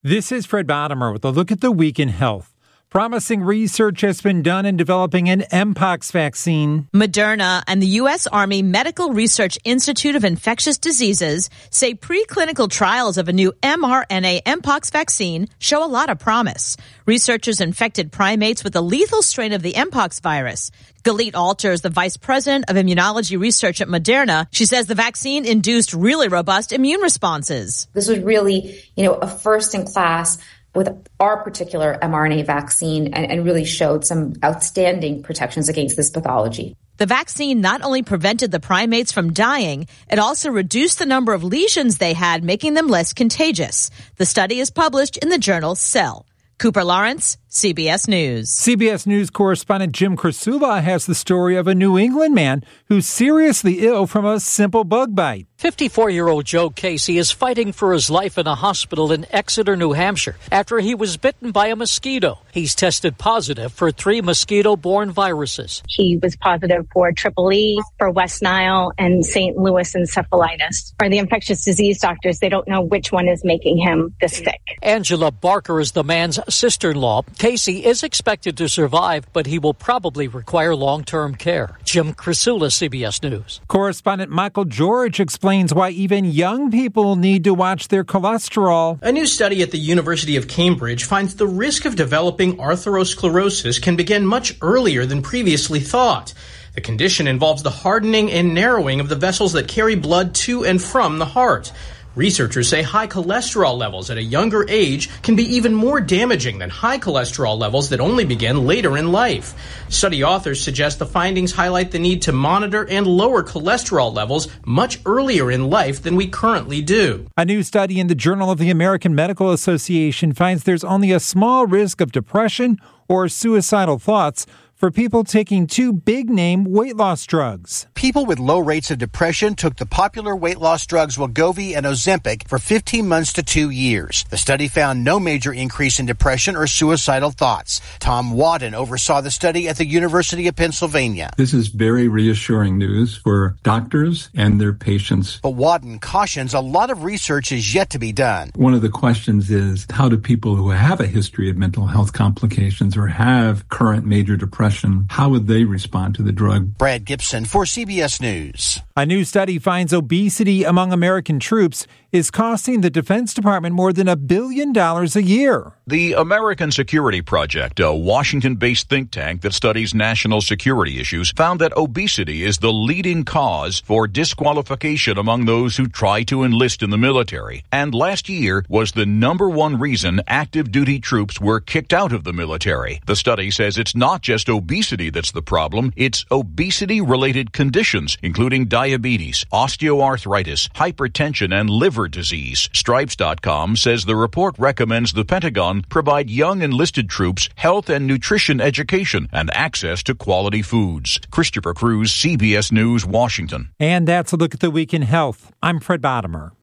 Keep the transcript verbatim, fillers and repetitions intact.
This is Fred Bottomer with a look at the week in health. Promising research has been done in developing an Mpox vaccine. Moderna and the U S Army Medical Research Institute of Infectious Diseases say preclinical trials of a new mRNA Mpox vaccine show a lot of promise. Researchers infected primates with a lethal strain of the Mpox virus. Galit Alter is the vice president of immunology research at Moderna. She says the vaccine induced really robust immune responses. This was really, you know, a first in class with our particular mRNA vaccine and, and really showed some outstanding protections against this pathology. The vaccine not only prevented the primates from dying, it also reduced the number of lesions they had, making them less contagious. The study is published in the journal Cell. Cooper Lawrence, C B S News. C B S News correspondent Jim Krasula has the story of a New England man who's seriously ill from a simple bug bite. fifty-four-year-old Joe Casey is fighting for his life in a hospital in Exeter, New Hampshire, after he was bitten by a mosquito. He's tested positive for three mosquito-borne viruses. He was positive for Triple E, for West Nile, and Saint Louis encephalitis. For the infectious disease doctors, they don't know which one is making him this sick. Angela Barker is the man's sister-in-law. Casey is expected to survive, but he will probably require long-term care. Jim Krasula, C B S News. Correspondent Michael George explains why even young people need to watch their cholesterol. A new study at the University of Cambridge finds the risk of developing atherosclerosis can begin much earlier than previously thought. The condition involves the hardening and narrowing of the vessels that carry blood to and from the heart. Researchers say high cholesterol levels at a younger age can be even more damaging than high cholesterol levels that only begin later in life. Study authors suggest the findings highlight the need to monitor and lower cholesterol levels much earlier in life than we currently do. A new study in the Journal of the American Medical Association finds there's only a small risk of depression or suicidal thoughts for people taking two big-name weight loss drugs. People with low rates of depression took the popular weight loss drugs Wegovy and Ozempic for fifteen months to two years. The study found no major increase in depression or suicidal thoughts. Tom Wadden oversaw the study at the University of Pennsylvania. This is very reassuring news for doctors and their patients. But Wadden cautions a lot of research is yet to be done. One of the questions is, how do people who have a history of mental health complications or have current major depression, how would they respond to the drug? Brad Gibson for C B S News. A new study finds obesity among American troops is costing the Defense Department more than a billion dollars a year. The American Security Project, a Washington-based think tank that studies national security issues, found that obesity is the leading cause for disqualification among those who try to enlist in the military, and last year was the number one reason active duty troops were kicked out of the military. The study says it's not just obesity that's the problem, it's obesity-related conditions, including diabetes, osteoarthritis, hypertension, and liver disease. Stripes dot com says the report recommends the Pentagon provide young enlisted troops health and nutrition education and access to quality foods. Christopher Cruz, C B S News, Washington. And that's a look at the week in health. I'm Fred Bottomer.